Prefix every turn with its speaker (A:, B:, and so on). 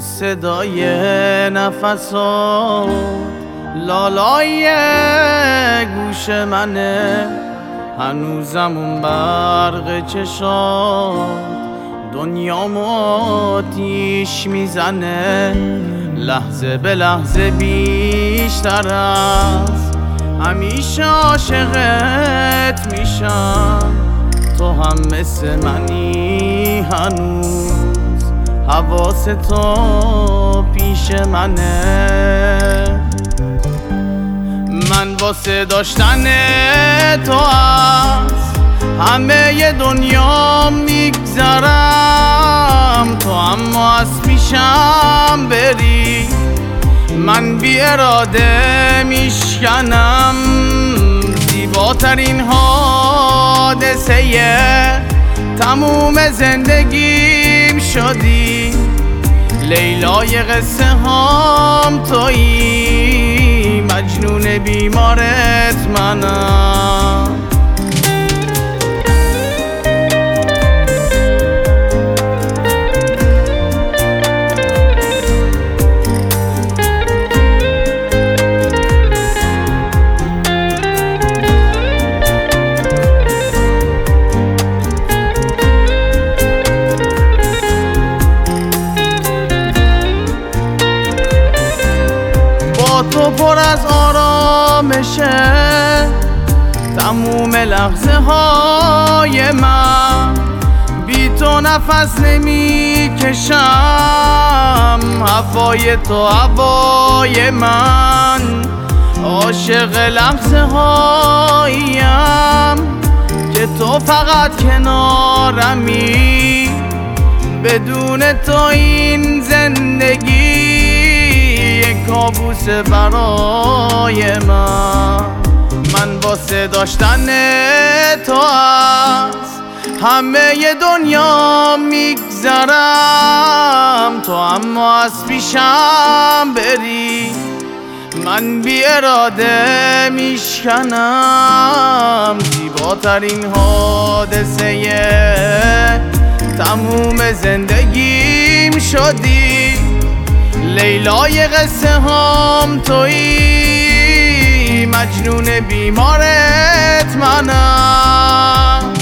A: صدای نفسات لالای گوش منه، هنوزم اون برق چشات دنیامو آتیش میزنه. لحظه به لحظه بیشتر از همیشه عاشقت میشم. تو هم مثل منی هنوز، حواس تو پیش منه. من واسه داشتن تو از همه دنیا میگذرم. تو اما از پیشم بری من بی اراده میشکنم. زیباترین حادثه تموم زندگیم شدی، لیلای قصه هام تویی، مجنون بیمارت منم. تو پر از آرامشه تموم لحظه های من، بی تو نفس نمی کشم. هوای تو هوای من، عاشق لحظه هایم که تو فقط کنارمی. بدون تو این زندگی کابوس برای من واسه داشتن تو از همه دنیا میگذرم. تو اما از پیشم بری من بی اراده میشکنم. زیباترین حادثه تموم زندگیم شدی، لیلای قصه هام تویی، مجنون بیمارت منم.